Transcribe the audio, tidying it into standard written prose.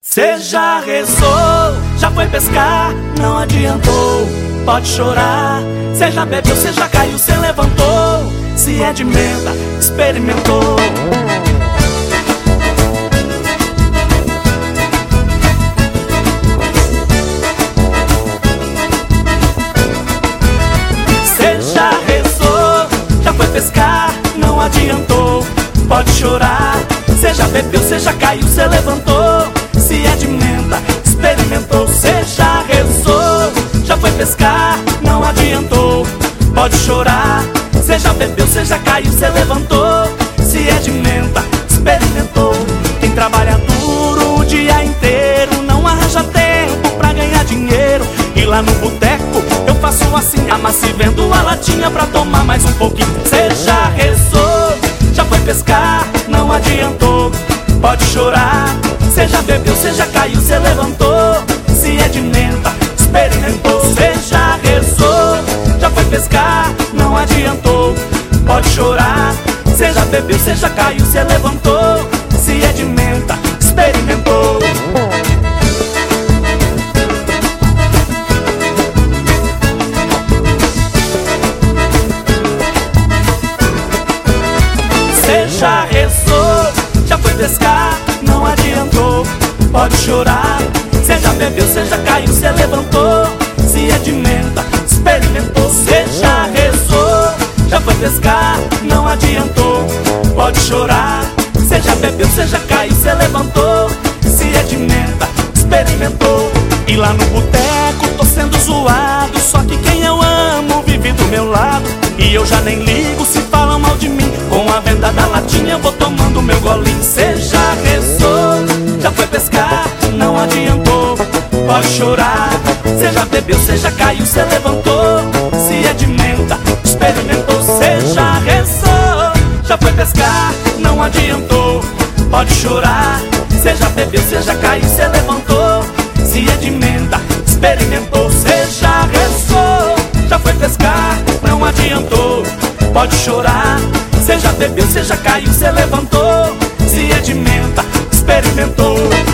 Cê já rezou, já foi pescar, não adiantou. Pode chorar, cê já bebeu, cê já caiu, cê levantou. Se é de menta, experimentou. Cê já rezou, já foi pescar, não adiantou. Pode chorar, cê já bebeu, cê já caiu, cê levantou. Se é de menta, experimentou. Cê já rezou, já foi pescar, não adiantou. Pode chorar, cê já bebeu, cê já caiu, cê levantou. Se é de menta, experimentou. Quem trabalha duro o dia inteiro não arranja tempo pra ganhar dinheiro. E lá no boteco eu faço assim, amasso e vendo a latinha pra tomar mais um pouquinho. Cê já rezou, já foi pescar, não adiantou. Pode chorar, cê já bebeu, cê já caiu, cê levantou. Se é de menta, experimentou. Cê já rezou, já foi pescar, não adiantou. Pode chorar, cê já bebeu, cê já caiu, cê levantou. Se é de menta, experimentou. Cê já rezou, já foi pescar, não adiantou. Pode chorar, cê já bebeu, cê já caiu, cê levantou. Se é de menta, experimentou. Cê já rezou, já foi pescar, não adiantou. Pode chorar, cê já bebeu, cê já caiu, cê levantou. Se é de menta, experimentou. E lá no boteco tô sendo zoado, só que quem eu amo vive do meu lado. E eu já nem ligo se falam mal de mim. Com a venda da latinha eu vou tomando meu golinho. Cê já rezou, já foi pescar, não adiantou. Pode chorar, cê já bebeu, cê já caiu, cê levantou. Se é de menta, experimentou. Cê já rezou, já foi pescar, não adiantou. Pode chorar, cê já bebeu, cê já caiu, cê levantou. Se é de menta, experimentou. Cê já rezou, já foi pescar, não adiantou. Pode chorar, cê já bebeu, cê já caiu, cê levantou. Se é de menta, experimentou.